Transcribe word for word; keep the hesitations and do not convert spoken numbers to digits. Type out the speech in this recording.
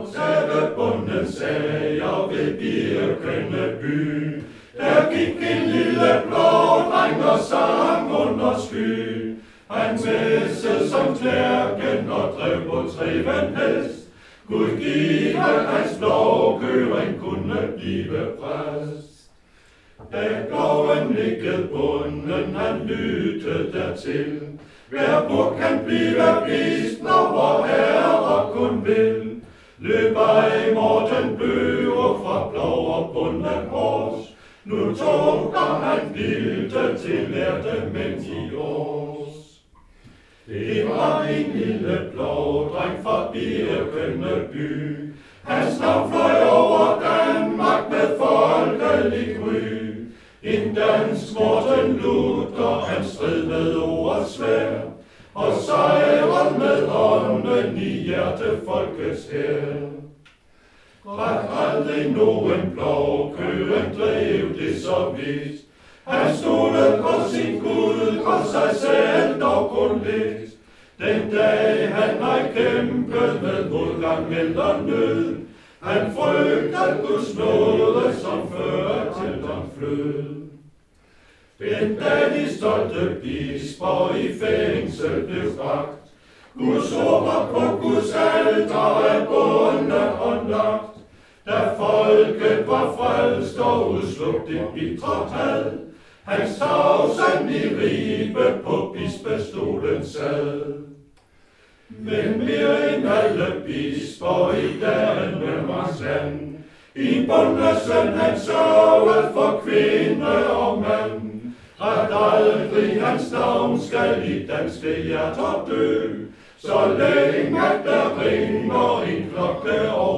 sagde bonden sager ved Birkeneby. Der gik en lille blå dreng og sang under sky. Han messede som klærken og drev på treven hest. Gud give, hans lovgøring kunne blive præst. Da loven nikkede bunden, han lyttede dertil. Hver buk kan blive vist, når vor herre kun vil. Løb ej Morten Bøge fra blå bunden hos. Nu tugter han gilde til lærte mænd i års. Det var en lille blå dreng fra Birkeneby. Hans navn fløj over Danmark med folkelig gry. En dansk Morten Luther, han strid med ord svær, og sejrede med hånden i hjertefolkets hær. Ret aldrig nogen blåkøen drev det så vist. Han stolede på sin Gud, på sig selv dog kun lidt. Den dag han ej kæmpet med modgang eller nød, han frygtede Guds nåde, som fører til den flød. Den dag de stolte bisper i fængsel blev bragt, Guds ord på Guds alter er bundet og lagt. Da folket var frelst og udslugt det bitre had, hans tavsen i ribe på bispestolen sad. Men mere end alle bisper i Danmarks land, i bondesøn han sørgede for kvinde og mand. Ret aldrig hans navn skal i danske hjerter dø, så længe der ringer en klokke